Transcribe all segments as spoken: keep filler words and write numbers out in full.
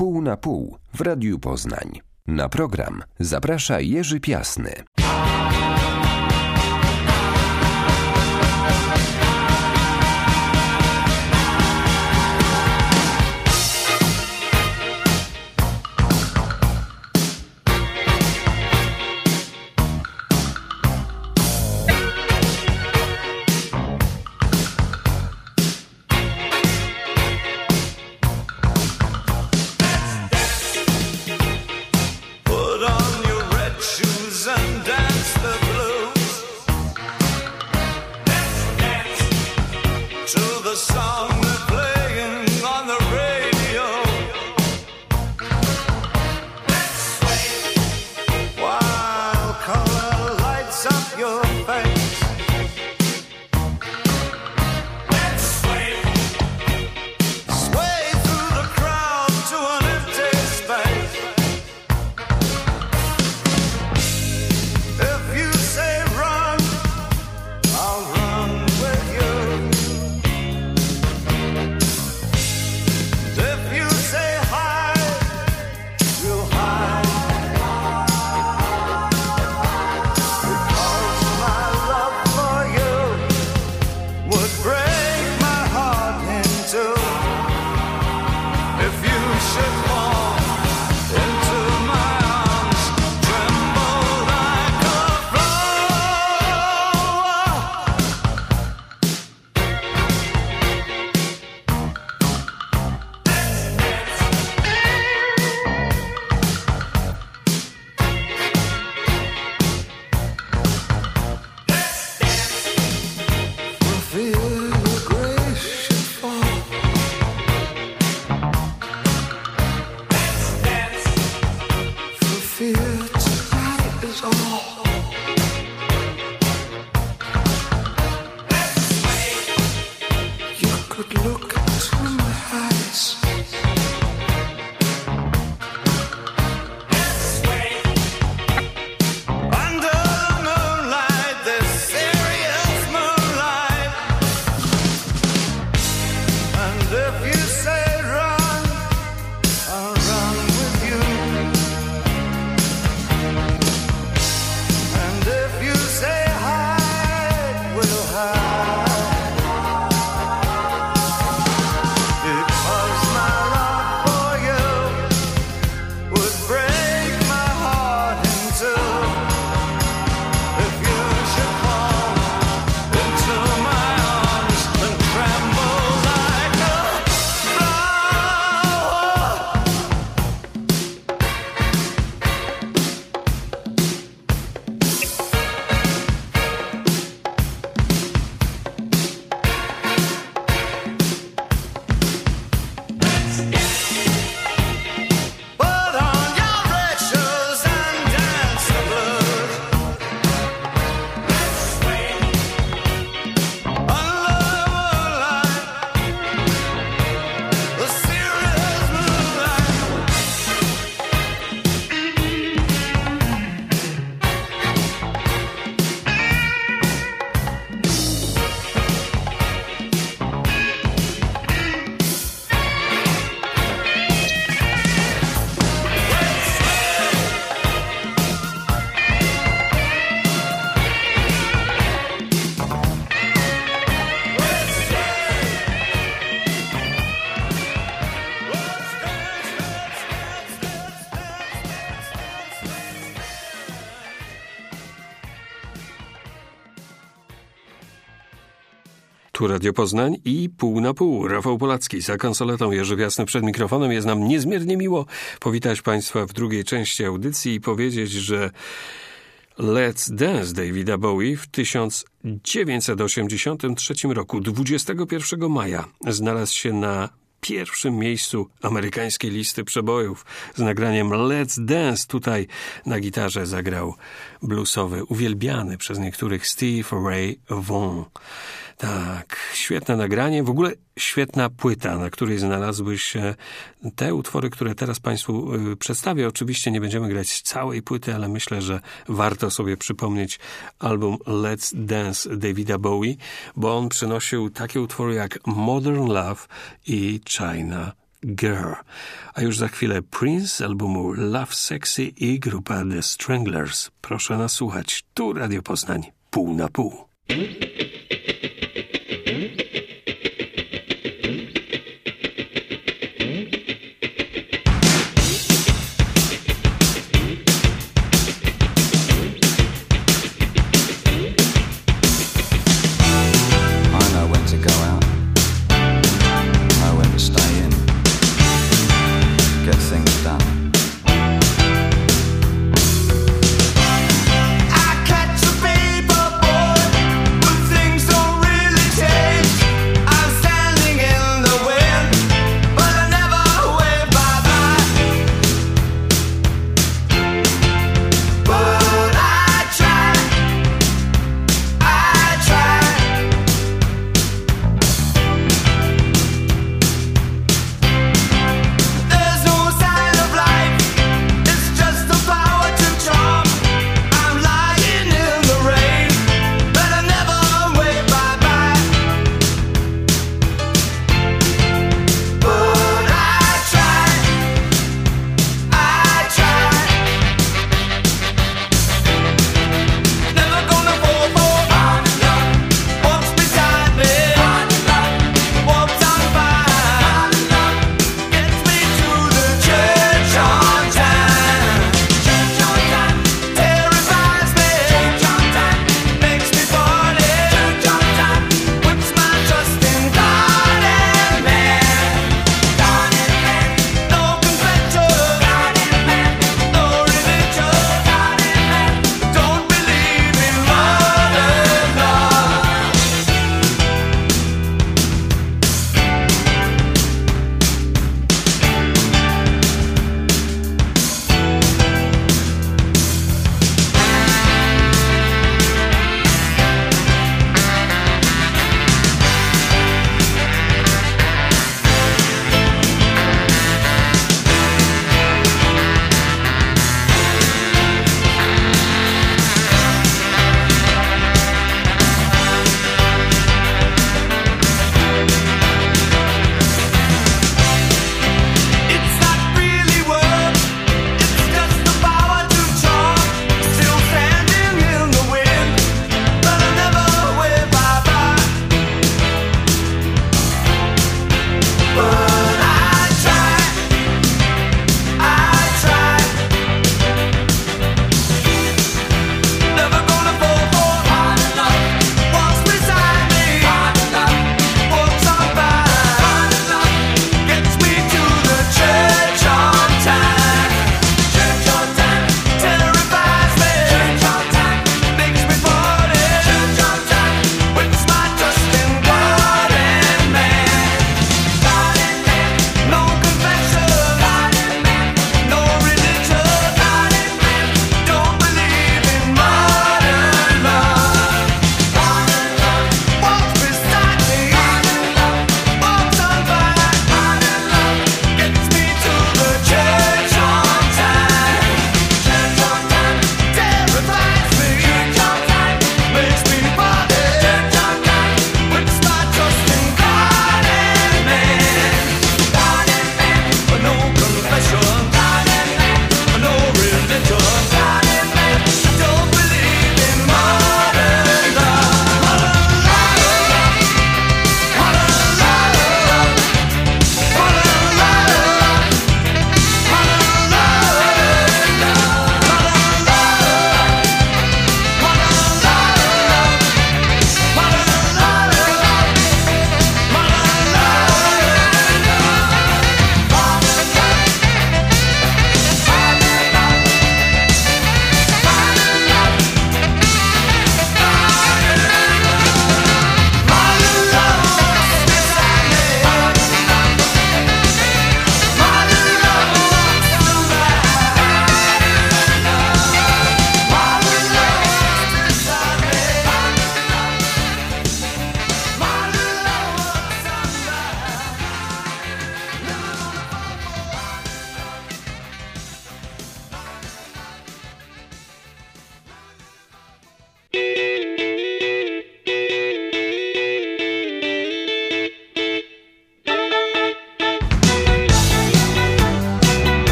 Pół na pół w Radiu Poznań. Na program zaprasza Jerzy Piasny. Tu Radio Poznań i Pół na pół. Rafał Polacki za konsoletą, Jerzy Piasny przed mikrofonem. Jest nam niezmiernie miło powitać Państwa w drugiej części audycji i powiedzieć, że Let's Dance Davida Bowie w tysiąc dziewięćset osiemdziesiątym trzecim roku, dwudziestego pierwszego maja, znalazł się na pierwszym miejscu amerykańskiej listy przebojów z nagraniem Let's Dance. Tutaj na gitarze zagrał bluesowy, uwielbiany przez niektórych Steve Ray Vaughan. Tak, świetne nagranie, w ogóle świetna płyta, na której znalazły się te utwory, które teraz Państwu y, przedstawię. Oczywiście nie będziemy grać całej płyty, ale myślę, że warto sobie przypomnieć album Let's Dance Davida Bowie, bo on przynosił takie utwory jak Modern Love i China Girl. A już za chwilę Prince z albumu Love Sexy i grupa The Stranglers. Proszę nas słuchać. Tu Radio Poznań. Pół na pół. I catch a paper boy who thinks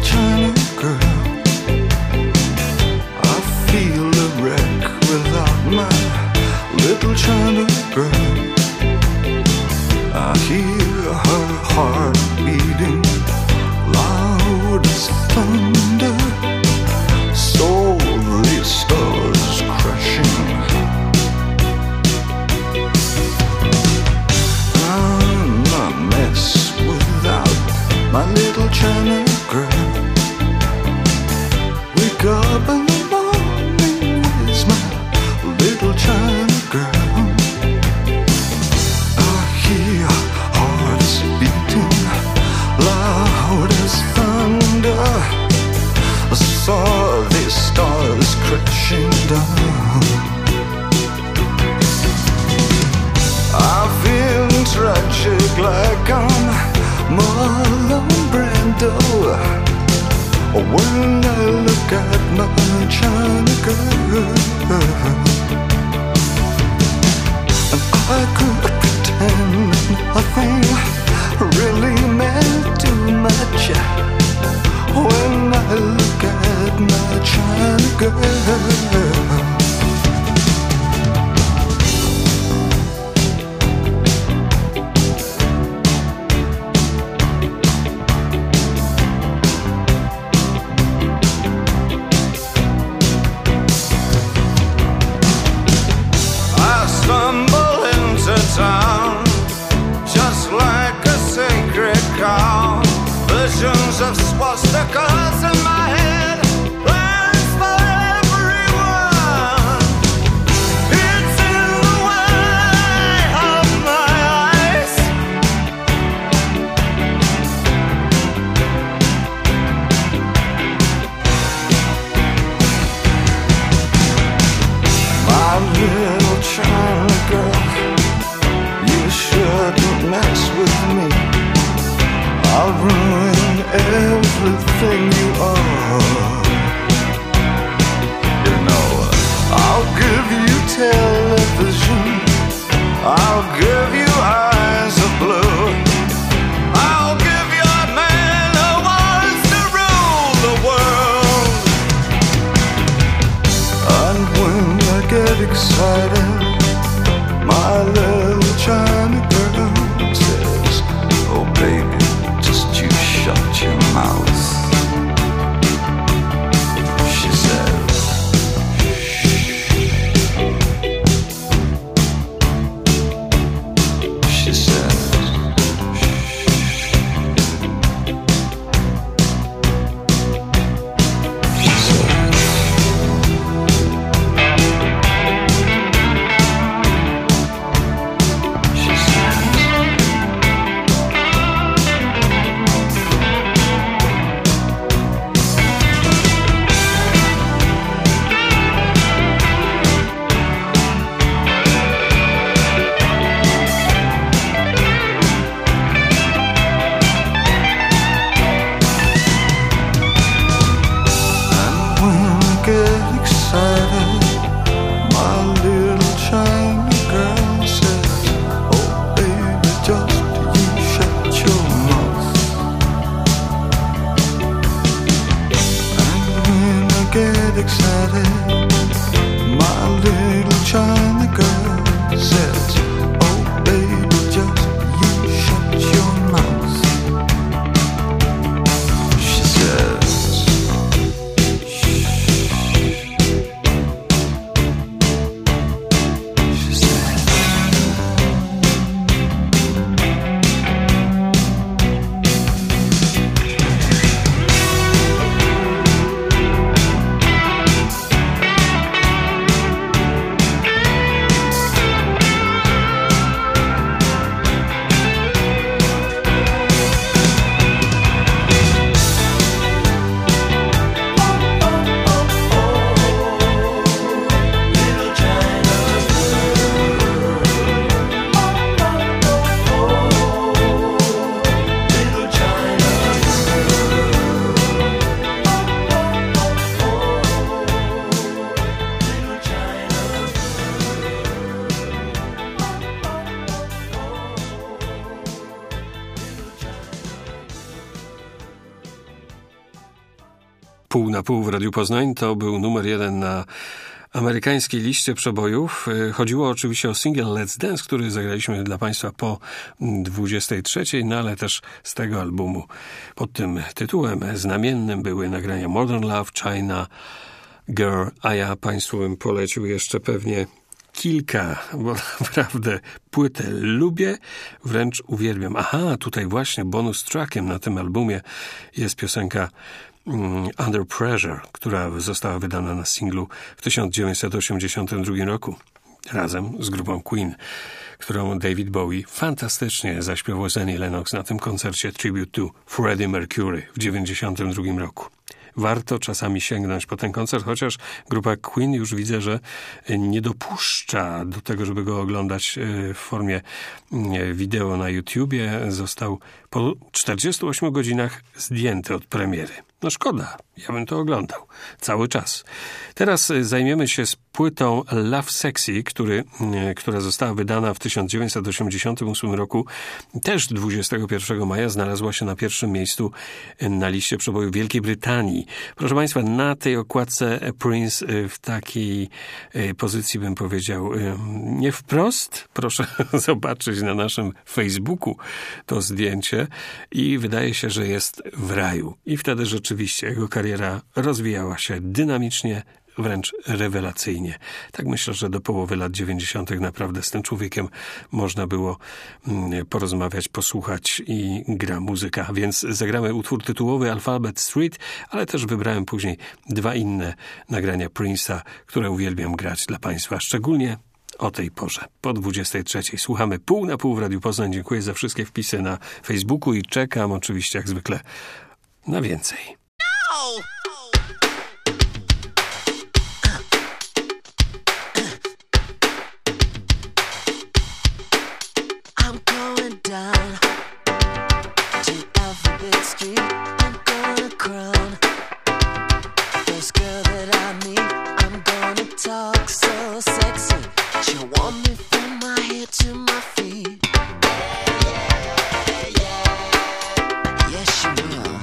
China girl. I feel a wreck without my little China girl. I hear her heart beating loud as thunder, softly stars crashing. I'm a mess without my little China girl. Wake up in the morning with my little China girl. I hear hearts beating loud as thunder. I saw these stars crashing down. I feel tragic like I'm Marlon Brando when I look at my China girl. And I could pretend nothing really meant too much when I look at my China girl. Town, just like a sacred cow. Visions of swastikas in my head, plans for everyone. It's in the way of my eyes. My little China girl, you shouldn't mess with me. I'll ruin everything you are. You know, I'll give you television, I'll give you eyes of blue, I'll give you a man who wants to rule the world. And when I get excited, my little China girl says, oh baby, just you shut your mouth. She says, she says, she says, Pół na pół w Radiu Poznań to był numer jeden na amerykańskiej liście przebojów. Chodziło oczywiście o singiel Let's Dance, który zagraliśmy dla Państwa po dwudziestej trzeciej, no ale też z tego albumu pod tym tytułem znamiennym były nagrania Modern Love, China Girl, a ja Państwu bym polecił jeszcze pewnie kilka, bo naprawdę płytę lubię, wręcz uwielbiam. Aha, tutaj właśnie bonus trackiem na tym albumie jest piosenka Under Pressure, która została wydana na singlu w tysiąc dziewięćset osiemdziesiątym drugim roku razem z grupą Queen, którą David Bowie fantastycznie zaśpiewał z Annie Lennox na tym koncercie Tribute to Freddie Mercury w dziewięćdziesiątym drugim roku. Warto czasami sięgnąć po ten koncert, chociaż grupa Queen już widzę, że nie dopuszcza do tego, żeby go oglądać w formie wideo na YouTubie. Został po czterdziestu ośmiu godzinach zdjęty od premiery. No szkoda, ja bym to oglądał cały czas. Teraz zajmiemy się z płytą Love Sexy, który, która została wydana w tysiąc dziewięćset osiemdziesiątym ósmym roku. Też dwudziestego pierwszego maja znalazła się na pierwszym miejscu na liście przebojów Wielkiej Brytanii. Proszę Państwa, na tej okładce Prince w takiej pozycji, bym powiedział, nie wprost. Proszę zobaczyć na naszym Facebooku to zdjęcie i wydaje się, że jest w raju. I wtedy rzeczywiście jego kariera rozwijała się dynamicznie, wręcz rewelacyjnie. Tak myślę, że do połowy lat dziewięćdziesiątych naprawdę z tym człowiekiem można było porozmawiać, posłuchać i gra muzyka. Więc zagramy utwór tytułowy Alphabet Street, ale też wybrałem później dwa inne nagrania Prince'a, które uwielbiam grać dla Państwa, szczególnie o tej porze, po dwudziestej trzeciej. Słuchamy Pół na pół w Radiu Poznań. Dziękuję za wszystkie wpisy na Facebooku i czekam oczywiście jak zwykle na więcej. No! I'm going down to Alphabet Street. I'm gonna crown first girl that I meet. I'm gonna talk so sexy. She'll want me from my head to my feet. Yes, she will.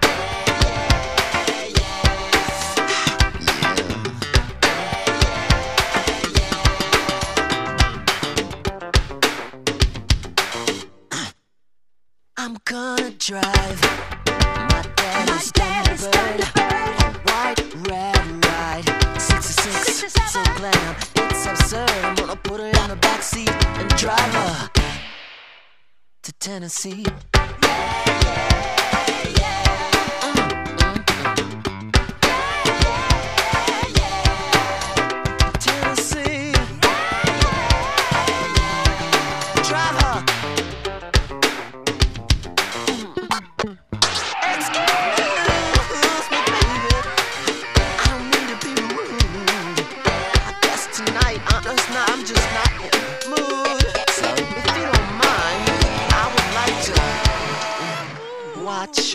I'm gonna drive my daddy's Thunderbird, a white red ride, sixty-six, so glam, it's absurd. I'm gonna put her in the backseat and drive her to Tennessee. Yeah, yeah, yeah. Mm, mm, mm. Yeah, yeah, yeah. Tennessee. Yeah, yeah, yeah. Drive her. Watch.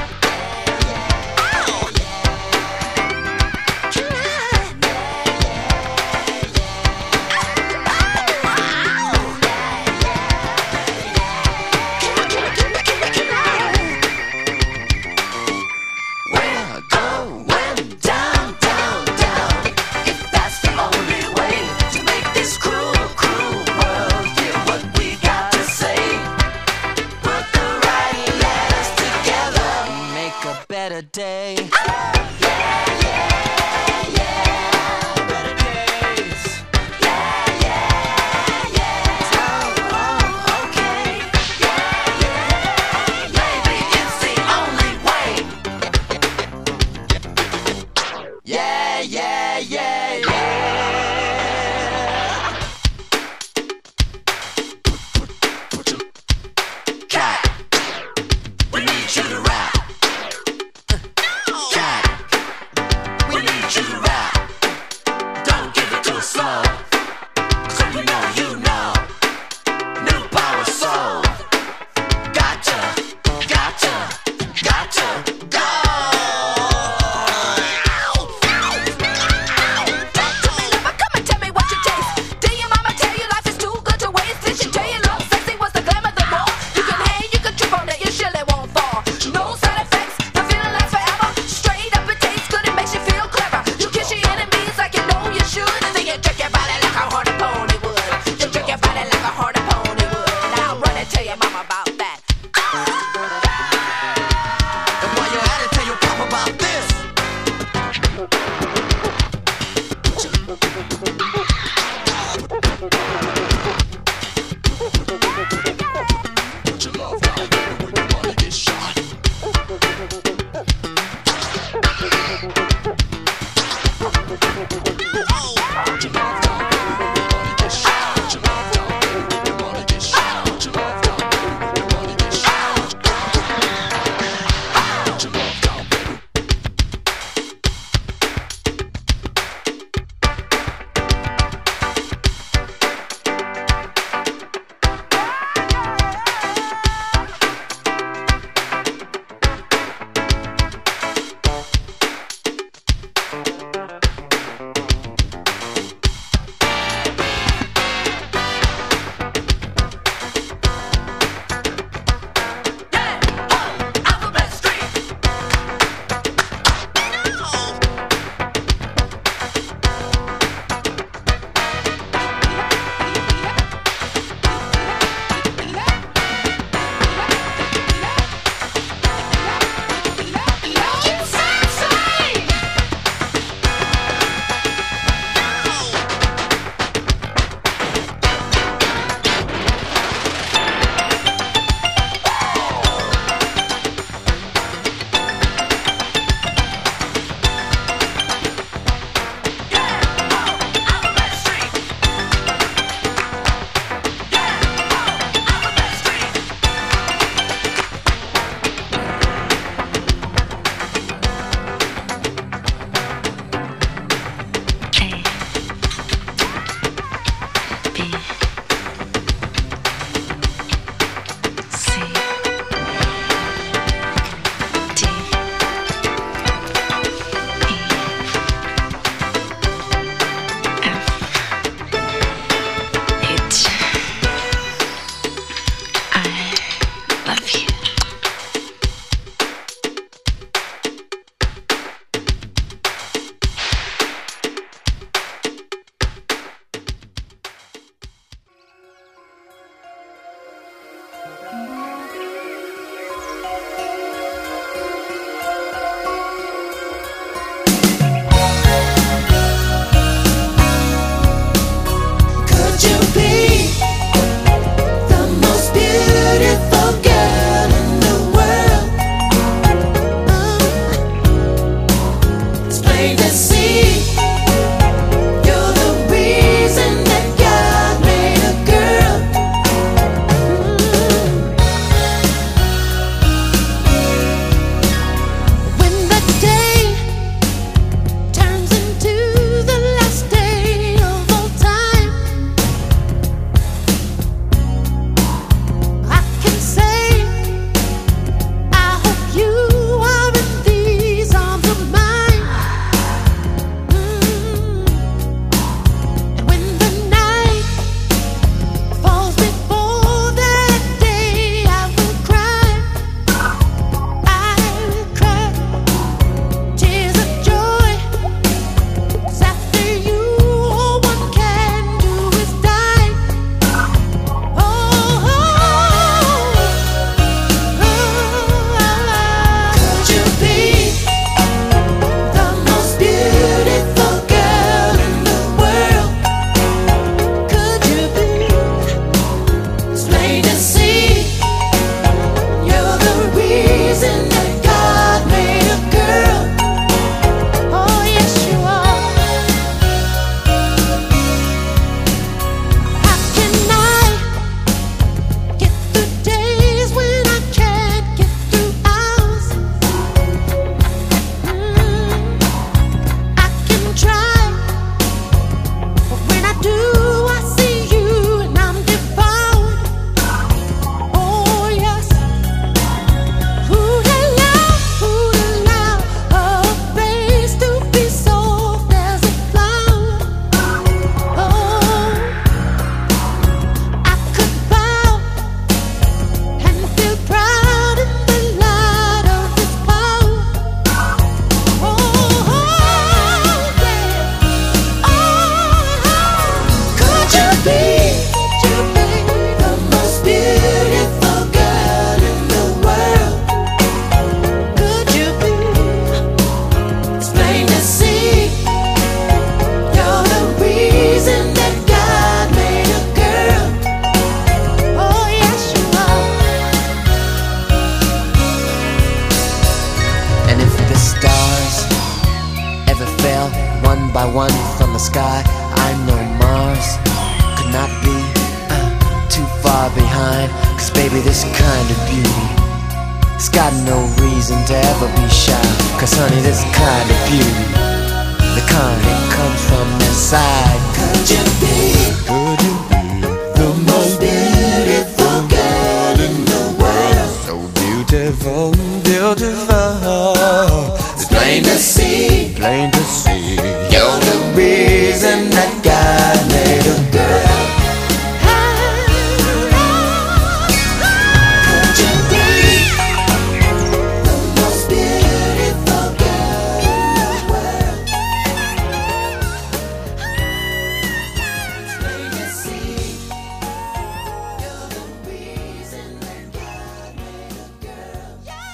Day. Yeah, yeah, yeah. Better days. Yeah, yeah, yeah. Oh, oh, okay. Yeah, yeah. Maybe it's the only way. Yeah, yeah, yeah, yeah. Cat, we need you to rap. Cat. I won from the sky. I know Mars could not be uh, too far behind. Cause baby, this kind of beauty, it's got no reason to ever be shy. Cause honey, this kind of beauty, the kind that comes from inside. Could you be, could you be the most beautiful girl in the world? So beautiful, beautiful. It's plain to see, plain to see. You're the reason that God made a girl. Could you be the most beautiful girl in the world? It's plain to see. You're the reason that God made a girl.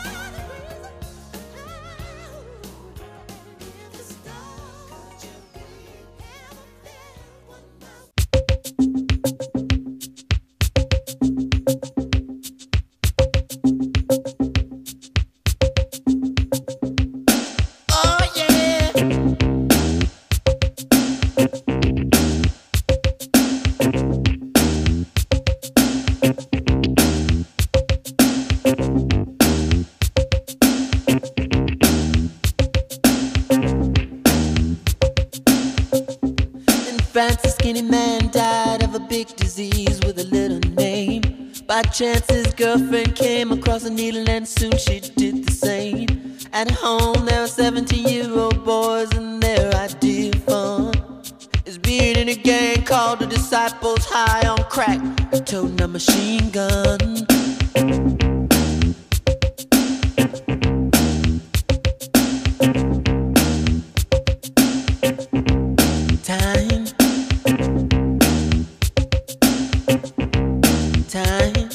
Oh yeah. In France, a skinny man died of a big disease with a little name. By chance, his girlfriend came across a needle and soon she did the same. At home, there were seventeen-year-old boys and their idea of fun is being in a gang called the Disciples, high on crack, and toting a machine gun. Time, times,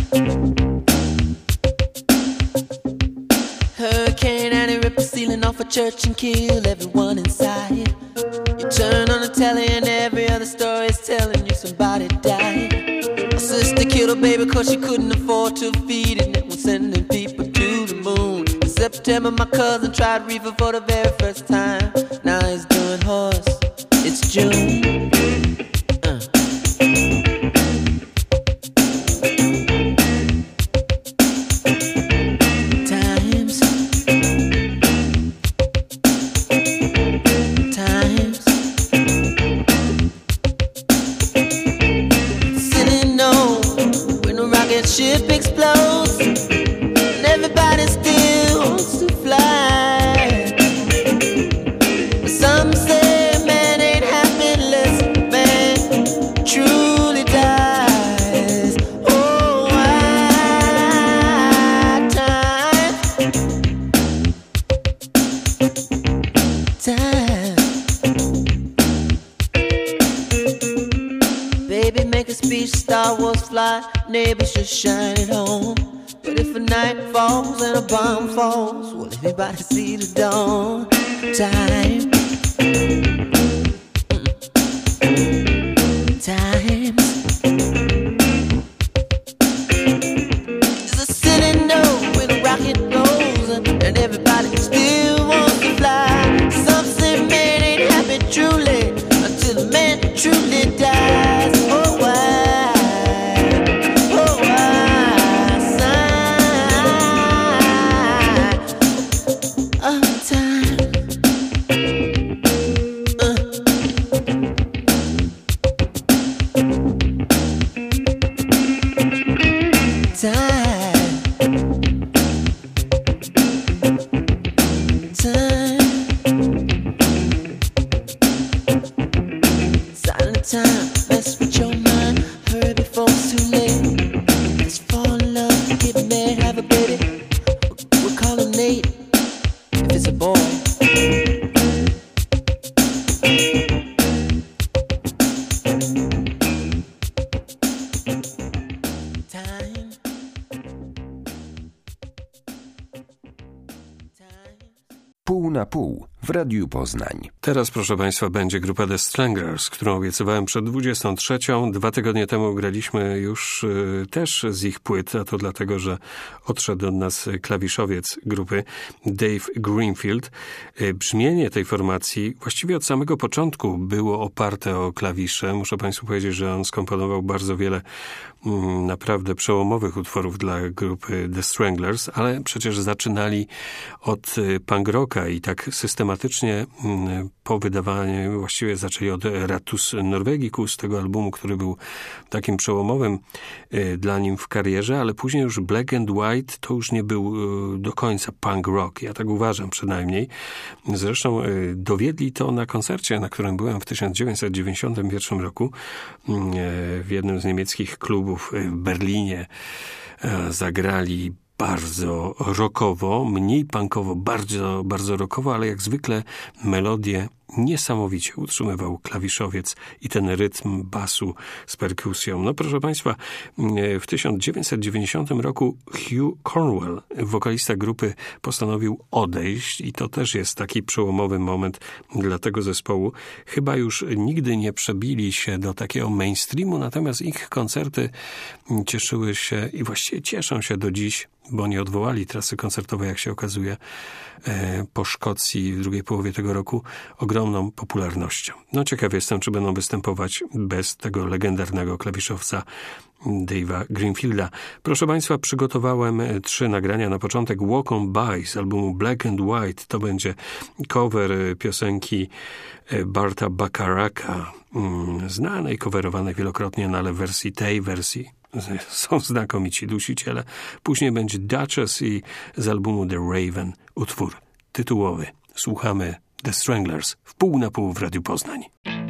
Hurricane Annie ripped the ceiling off a church and killed everyone inside. You turn on the telly and every other story is telling you somebody died. My sister killed her baby cause she couldn't afford to feed it, and it was sending people to the moon. In September my cousin tried reefer for the very first time. Now he's doing horse. It's June. Uh. Times, times, sitting on when a rocket ship explodes and everybody still wants to fly. Some say truly dies. Oh, why time, time. Baby, make a speech, Star Wars fly, neighbors just shine it home. But if a night falls and a bomb falls, will anybody see the dawn? Time, times. There's a city note when a rocket goes and everybody still wants to fly. Some say man ain't happy truly until the man truly dies. Oh why, oh why sigh? Oh time. Time, time, silent time, mess with your mind, hurry before it's too late. Let's fall in love, get married, have a baby. We'll call him Nate, if it's a boy. Pół na pół w w Radiu Poznań. Teraz, proszę Państwa, będzie grupa The Stranglers, którą obiecywałem przed dwudziestą trzecią. Dwa tygodnie temu graliśmy już y, też z ich płyt, a to dlatego, że odszedł od nas klawiszowiec grupy Dave Greenfield. Y, brzmienie tej formacji właściwie od samego początku było oparte o klawisze. Muszę Państwu powiedzieć, że on skomponował bardzo wiele mm, naprawdę przełomowych utworów dla grupy The Stranglers, ale przecież zaczynali od y, punk rocka i tak systematycznie po wydawaniu właściwie zaczęli od Ratus Norvegicus, tego albumu, który był takim przełomowym dla nim w karierze, ale później już Black and White to już nie był do końca punk rock. Ja tak uważam przynajmniej. Zresztą dowiedli to na koncercie, na którym byłem w tysiąc dziewięćset dziewięćdziesiątym pierwszym roku w jednym z niemieckich klubów w Berlinie. Zagrali bardzo rockowo, mniej punkowo, bardzo, bardzo rockowo, ale jak zwykle melodię niesamowicie utrzymywał klawiszowiec i ten rytm basu z perkusją. No proszę Państwa, w tysiąc dziewięćset dziewięćdziesiątym roku Hugh Cornwell, wokalista grupy, postanowił odejść i to też jest taki przełomowy moment dla tego zespołu. Chyba już nigdy nie przebili się do takiego mainstreamu, natomiast ich koncerty cieszyły się i właściwie cieszą się do dziś, bo nie odwołali trasy koncertowej, jak się okazuje, po Szkocji w drugiej połowie tego roku ogromną popularnością. No ciekaw jestem, czy będą występować bez tego legendarnego klawiszowca Dave'a Greenfielda. Proszę Państwa, przygotowałem trzy nagrania. Na początek Walk On By z albumu Black and White. To będzie cover piosenki Barta Bacharaka, znanej, coverowanej wielokrotnie, no ale w wersji tej wersji są znakomici dusiciele. Później będzie Duchess i z albumu The Raven utwór tytułowy. Słuchamy The Stranglers w pół na pół w Radiu Poznań.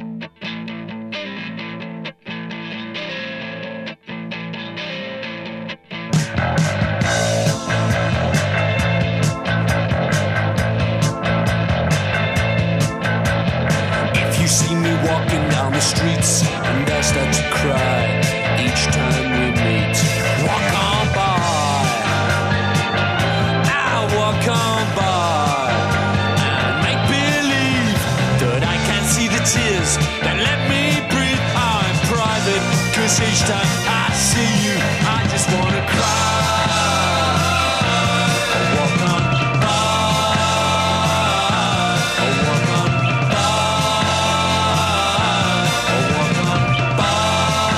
If you see me walking down the streets and I start to cry each time we meet, walk on by, I'll walk on by and make believe that I can't see the tears that let me breathe. I'm private, cause each time I see you I just wanna cry. Walk on by, walk on by, walk on by.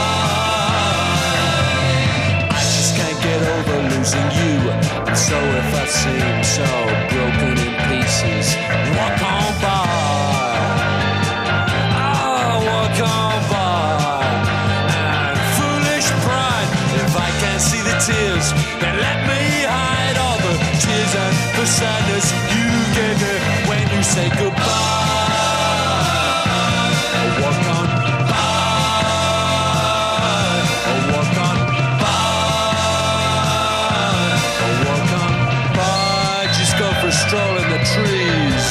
I just can't get over losing you, and so if I seem so broken in pieces, walk on by, oh, walk on by. And foolish pride, if I can't see the tears, then let me hide all the tears and the sadness you gave me when you say goodbye. Oh, walk on by, oh, walk on by, oh, walk on by. Just go for a stroll in the trees.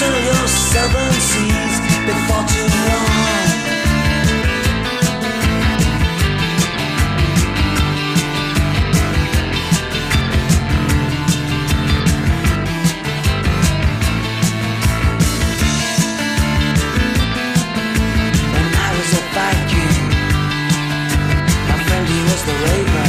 sail your southern seas before too long. When I was a Viking, my friend he was the Raven.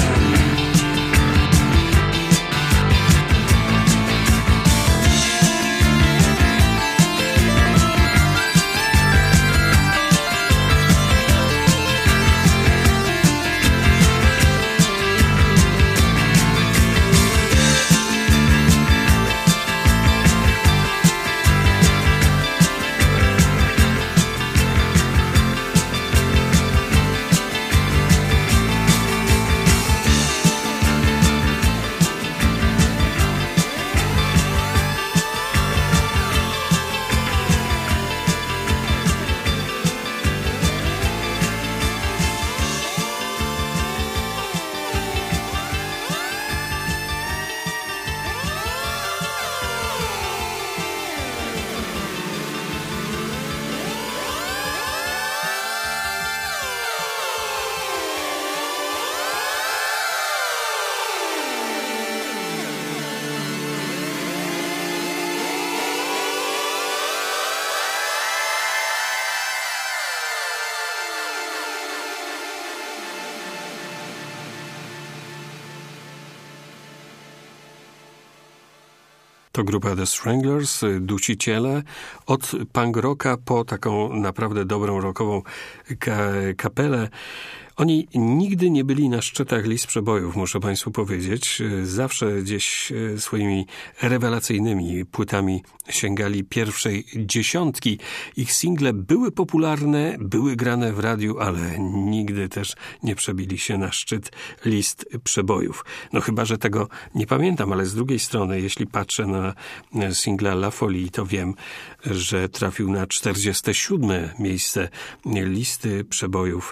To grupa The Stranglers, Dusiciele, od punk rocka po taką naprawdę dobrą rockową ka- kapelę. Oni nigdy nie byli na szczytach list przebojów, muszę państwu powiedzieć. Zawsze gdzieś swoimi rewelacyjnymi płytami sięgali pierwszej dziesiątki. Ich single były popularne, były grane w radiu, ale nigdy też nie przebili się na szczyt list przebojów. No chyba, że tego nie pamiętam, ale z drugiej strony, jeśli patrzę na singla La Folie, to wiem, że trafił na czterdzieste siódme miejsce listy przebojów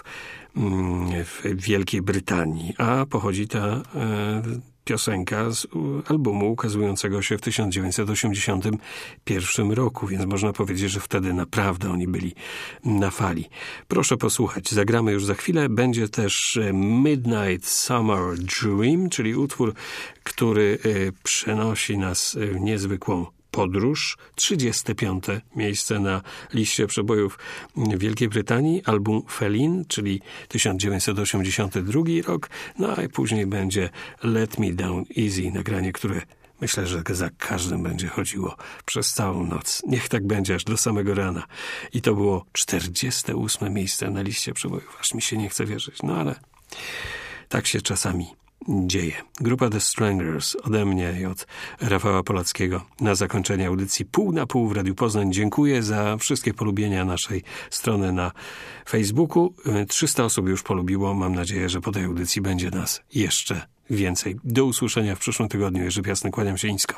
w Wielkiej Brytanii, a pochodzi ta e, piosenka z albumu ukazującego się w tysiąc dziewięćset osiemdziesiątym pierwszym roku, więc można powiedzieć, że wtedy naprawdę oni byli na fali. Proszę posłuchać, zagramy już za chwilę. Będzie też Midnight Summer Dream, czyli utwór, który e, przenosi nas w niezwykłą podróż. trzydzieste piąte miejsce na liście przebojów Wielkiej Brytanii, album Felin, czyli tysiąc dziewięćset osiemdziesiąty drugi rok, no a później będzie Let Me Down Easy, nagranie, które myślę, że za każdym będzie chodziło przez całą noc. Niech tak będzie aż do samego rana. I to było czterdzieste ósme miejsce na liście przebojów. Aż mi się nie chce wierzyć, no ale tak się czasami dzieje. Grupa The Stranglers ode mnie i od Rafała Polackiego na zakończenie audycji Pół na Pół w Radiu Poznań. Dziękuję za wszystkie polubienia naszej strony na Facebooku. trzysta osób już polubiło. Mam nadzieję, że po tej audycji będzie nas jeszcze więcej. Do usłyszenia w przyszłym tygodniu. Jerzy Piasny, kłaniam się nisko.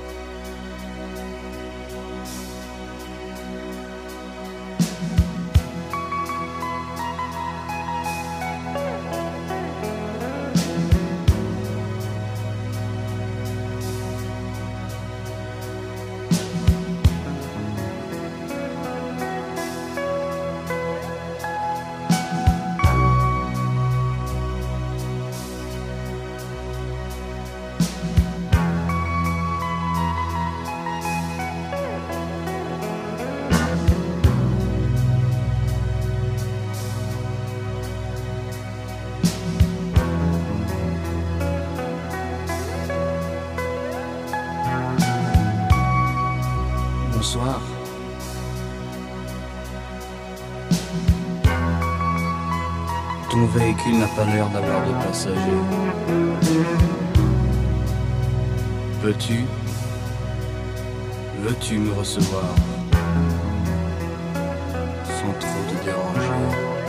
Bonsoir. Ton véhicule n'a pas l'air d'avoir de passagers. Peux-tu, veux-tu me recevoir sans trop te déranger?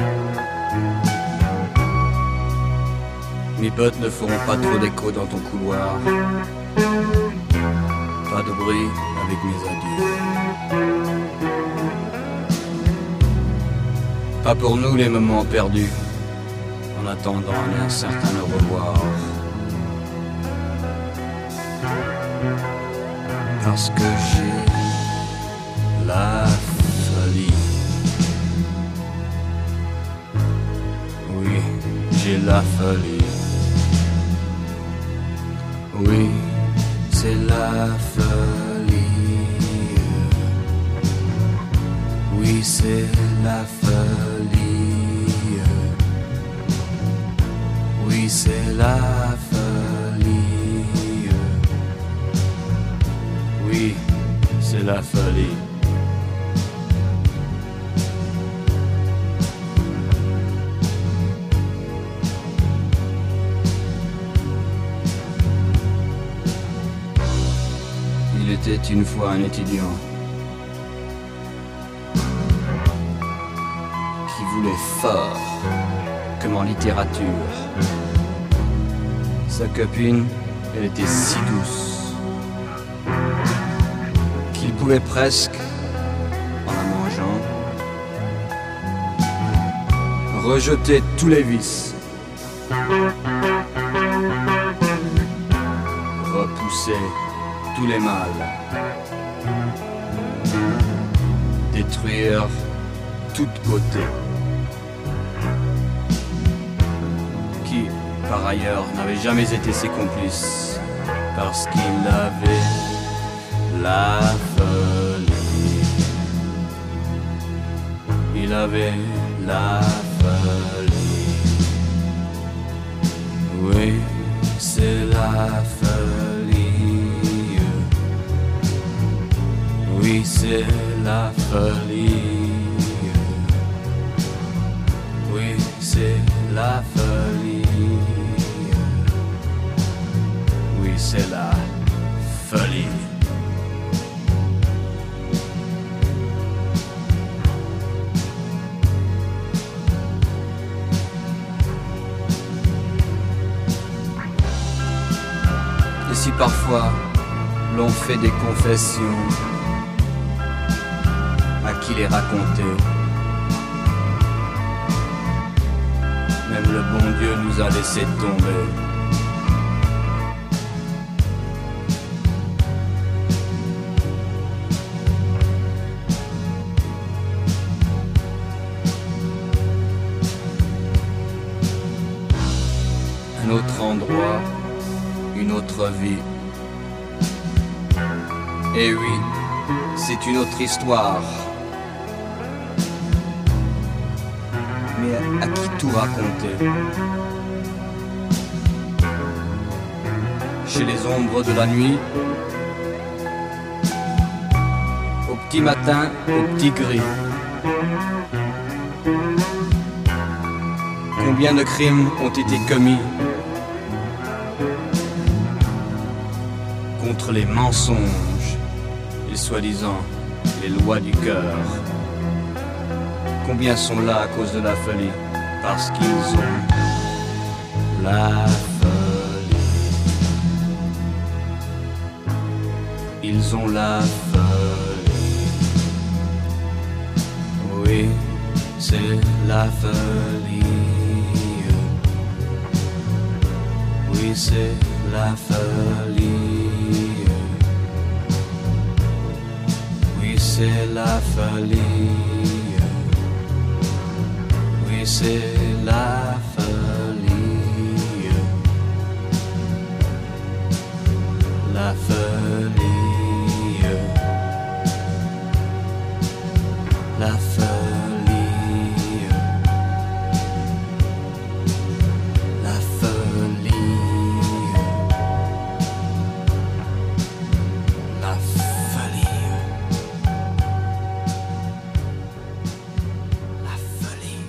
Mes bottes ne feront pas trop d'écho dans ton couloir. Pas de bruit avec mes adieux. Pas pour nous les moments perdus, en attendant un incertain au revoir. Parce que j'ai la folie. Oui, c'est la folie. Oui, c'est la folie. Oui, c'est la folie. Oui, c'est la folie. Il était une fois un étudiant qui voulait fort, comme en littérature. Sa copine, elle était si douce qu'il pouvait presque, en la mangeant, rejeter tous les vices, repousser tous les mâles, détruire toute beauté, qui par ailleurs n'avait jamais été ses complices, parce qu'il avait la folie. Il avait la folie. Oui, c'est la folie. Oui, c'est la folie. Oui, c'est la folie. Oui, c'est la folie. Et si parfois l'on fait des confessions, à qui les raconter? Même le bon Dieu nous a laissé tomber. Un autre endroit, une autre vie. Et oui, c'est une autre histoire. Mais à qui tout raconter? Chez les ombres de la nuit, au petit matin, au petit gris. Combien de crimes ont été commis contre les mensonges et soi-disant les lois du cœur? Combien sont là à cause de la folie? Parce qu'ils ont la folie. Ils ont la folie. Oui, c'est la folie. Oui, c'est la folie. Oui, c'est la folie. Oui, c'est la folie. La folie. La folie. La folie. La folie. La folie.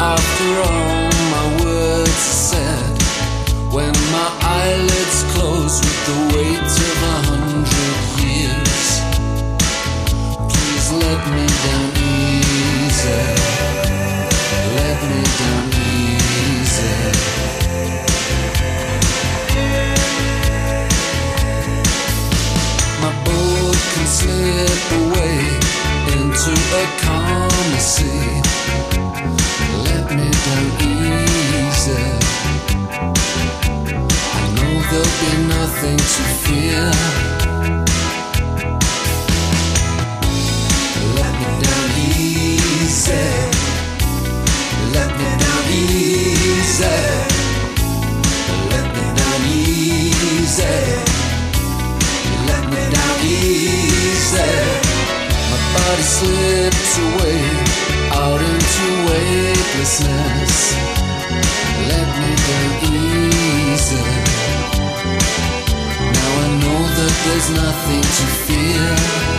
After all my words are said, when my eyelids close with the weight of a hundred years, please let me down easy, let me down easy. My boat can slip away into a calmer sea. Let me down easy. I know there'll be nothing to fear. Let me down easy. Let me down easy. Let me down easy. Let me down easy. My body slips away out into weightlessness. Let me down easy. Now I know that there's nothing to fear.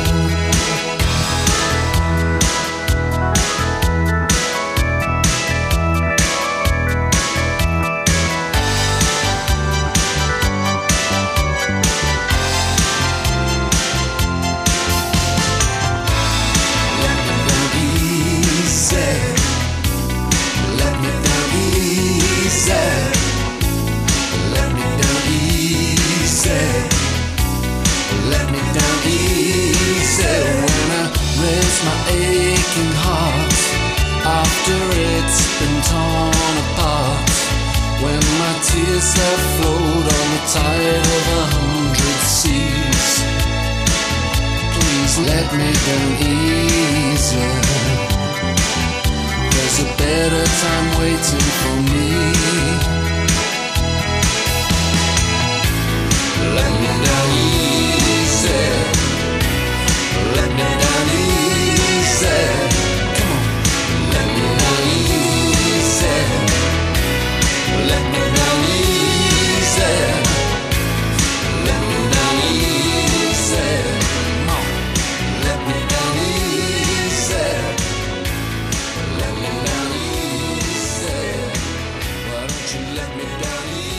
My aching heart after it's been torn apart, when my tears have flowed on the tide of a hundred seas. Please let me down easy. There's a better time waiting for me. Let me down easy. Let me down easy. Come on, let me down easy. Let me down easy. Let me down easy. Come on, let me down easy. Let me down easy. Why don't you let me down easy?